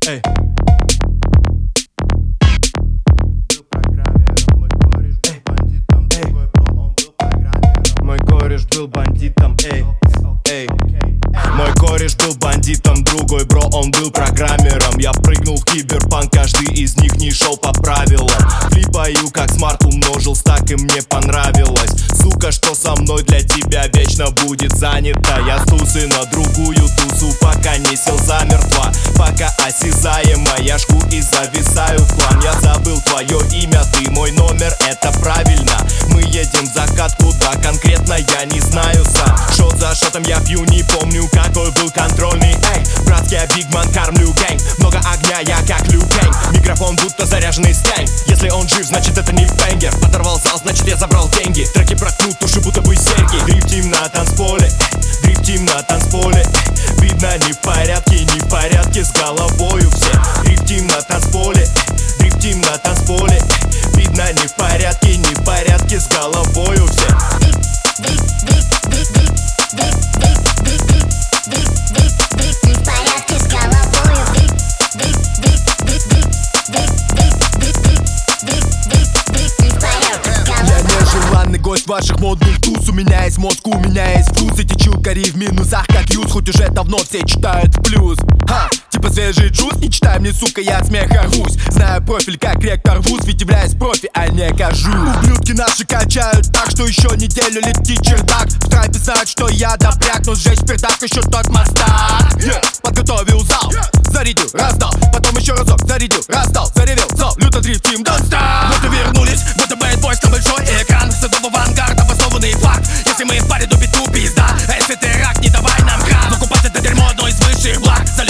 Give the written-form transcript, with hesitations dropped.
Эй. Мой кореш был бандитом, эй, эй. Мой кореш был бандитом, другой бро, он был программером. Я прыгнул в киберпанк, каждый из них не шел по правилам. Флипаю как смарт, умножил стак и мне понравилось. Сука, что со мной для тебя вечно будет занято. Я с тусы на другую тусу, пока не сел замертво. Пока осязаемо, я жгу и зависаю в план. Я забыл твое имя, ты мой номер, это правильно. Мы едем в закат, куда конкретно я не знаю сам. Шот за шотом я пью, не помню какой был контрольный. Эй, братский я бигман, кормлю гэнг. Много огня, я как Лю Кэнг. Микрофон будто заряженный стэнг. Если он жив, значит это не бэнгер. Подорвал зал, значит я забрал деньги. Треки проткнут уши, будто бы серьги. Дрифтим на танцполе, дрифтим на танцполе. Видно не в порядке, не в порядке с головою все. Дрифтим на танцполе, дрифтим на танцполе. Видно не в порядке, не в порядке с головою все. Гость ваших модных туз. У меня есть мозг, у меня есть вкус. И течут кори в минусах, как юз. Хоть уже давно все читают в плюс. Типа свежий джуз, не читай мне, сука, я от смеха рвусь. Знаю профиль, как ректор вуз. Ведь являюсь профи, а не кажу. Ублюдки наши качают так, что еще неделю летит чердак. В трапе знают, что я добряк, но сжечь пердак еще тот мастак. Подготовил зал, зарядил, раздал. Потом еще разок зарядил, раздал. Заревел, зал, люто дрифтим, don't stop. Вот и вернулись, вот и Bad Boys на большой экран. Садового авангард, обоснованный факт. Если мы в паре, то биту пизда. А если ты рак, не давай нам кран. Покупать это дерьмо одно из высших благ.